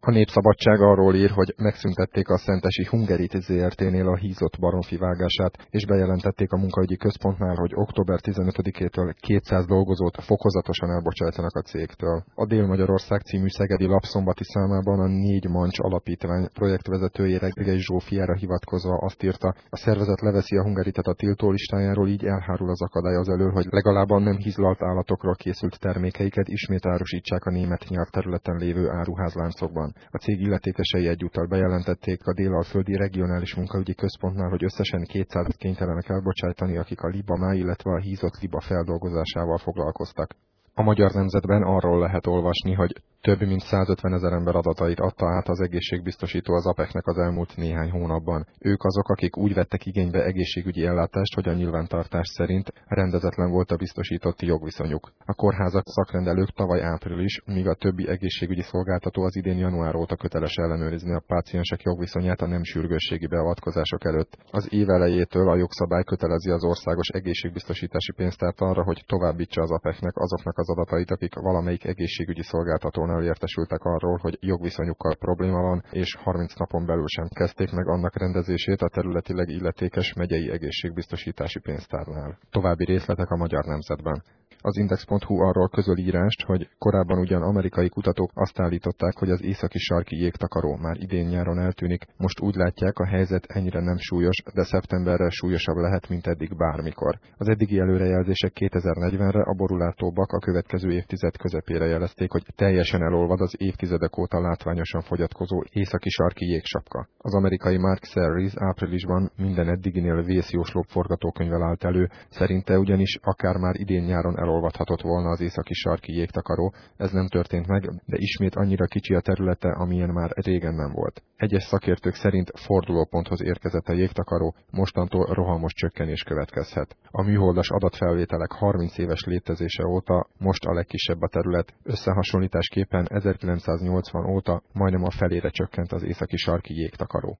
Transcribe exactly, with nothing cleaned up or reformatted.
A Népszabadság arról ír, hogy megszüntették a Szentesi Hungarit zé er té-nél a hízott baromfi vágását, és bejelentették a munkaügyi központnál, hogy október tizenötödikétől kétszáz dolgozót fokozatosan elbocsájtanak a cégtől. A Dél-Magyarország című szegedi lap szombati számában a Négy Mancs Alapítvány projektvezetőjére, Regei Zsófiára hivatkozva azt írta, a szervezet leveszi a hungaritet a tiltólistájáról, így elhárul az akadály az elől, hogy legalább a nem hízlalt állatokról készült termékeiket ismét árusítsák a német nyelvterületen lévő áruházláncokban. A cég illetékesei egyúttal bejelentették a Dél-Alföldi Regionális Munkaügyi Központnál, hogy összesen kétszáz kénytelenek elbocsájtani, akik a liba-máj, illetve a hízott liba feldolgozásával foglalkoztak. A Magyar Nemzetben arról lehet olvasni, hogy több mint százötvenezer ember adatait adta át az egészségbiztosító az á pé é-nek az elmúlt néhány hónapban. Ők azok, akik úgy vettek igénybe egészségügyi ellátást, hogy a nyilvántartás szerint rendezetlen volt a biztosítotti jogviszonyuk. A kórházak szakrendelők tavaly április, míg a többi egészségügyi szolgáltató az idén január óta köteles ellenőrizni a páciensek jogviszonyát a nem sürgősségi beavatkozások előtt. Az év elejétől a jogszabály kötelezi az országos egészségbiztosítási pénztárt arra, hogy továbbítsa az á pé é-nek azoknak az adatait, akik valamelyik egészségügyi szolgáltatónál értesültek arról, hogy jogviszonyukkal probléma van, és harminc napon belül sem kezdték meg annak rendezését a területileg illetékes megyei egészségbiztosítási pénztárnál. További részletek a Magyar Nemzetben. Az index pont hu arról közöl írást, hogy korábban ugyan amerikai kutatók azt állították, hogy az északi sarki jégtakaró már idén nyáron eltűnik, most úgy látják, a helyzet ennyire nem súlyos, de szeptemberre súlyosabb lehet, mint eddig bármikor. Az eddigi előrejelzések kétezer-negyvenre a borulátóbbak a következő évtized közepére jelezték, hogy teljesen elolvad az évtizedek óta látványosan fogyatkozó északi sarki jégsapka. Az amerikai Mark Series áprilisban minden eddiginél vészjóslóbb forgatókönyvvel állt elő, szerinte ugyanis akár már idén nyáron elolvadhatott volna az északi sarki jégtakaró, ez nem történt meg, de ismét annyira kicsi a területe, amilyen már régen nem volt. Egyes szakértők szerint fordulóponthoz érkezett a jégtakaró, mostantól rohamos csökkenés következhet. A műholdas adatfelvételek harminc éves létezése óta most a legkisebb a terület, összehasonlításképpen ezerkilencszáznyolcvan óta majdnem a felére csökkent az északi sarki jégtakaró.